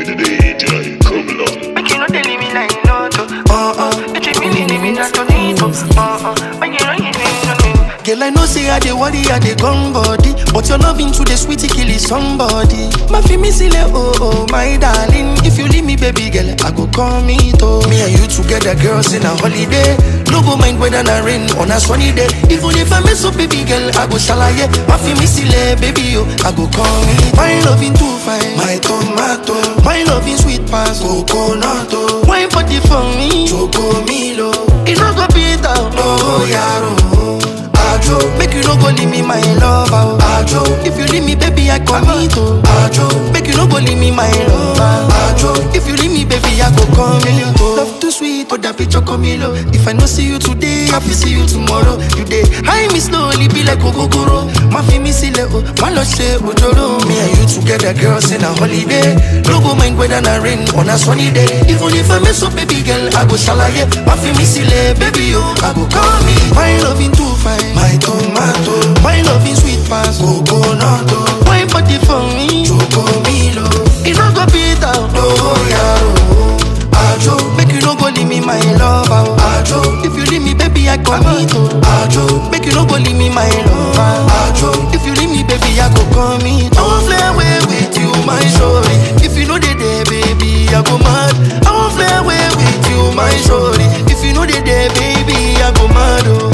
DJ Kobler. Make you know they leave me like no to. You treat me leave me not to need to. When you know you need to. Girl, I know say I dey worry, I dey gone body, but your loving to the sweetie kill is somebody. My feel me silly, oh my darling. If you leave me, baby girl, I go call me to. Me and you together, girls in a holiday. No go mind whether na rain on a sunny day. Even if I mess up, baby girl, I go shalaye. My feel me silly, baby, oh, I go call me. My loving too fine, my tomato. My loving sweet pass, coconut. Wine party for me, choco milo. It no go beat out, oh yaro. Ajo, make you no go leave me my lover. Ajo, if you leave me, baby, I commit. Ajo, make you no go leave me my lover. Ajo, if you leave me, baby, I go come in. Love too sweet, oh that picture come in. If I no see you today, I will see you tomorrow. You day, high me slowly, be like Ogogoro. My feel me silly, oh, my love say Ojoro. Me and you together, girls in a holiday. No go mind whether na rain on a sunny day. Even if I mess up, baby girl, I go shalaye. My feel me silly, baby, oh, I go call me. My loving too fine. My tomato, my love is sweet pass, coconut. Wine party for me, choco milo. It no go beat out, oh yaro. Ajo, make you no go leave me my lover. Ajo, if you leave me, baby, I commit. Ajo, make you no go leave me my lover. Ajo, if you leave me, baby, I go commit. I won't fly away with you, my shorty. If you know they there, baby, I go mad. I won't fly away with you, my shorty. If you know they there, baby, I go mad. Oh.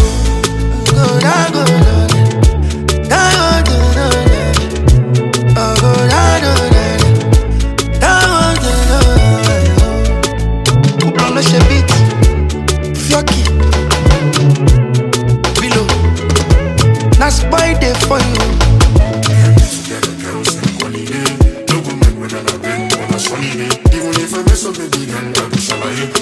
That's why they for you. Together, girls in holiday. No go make when I rain on a sunny day. Even if I mess up, baby, girl, I be shalaye.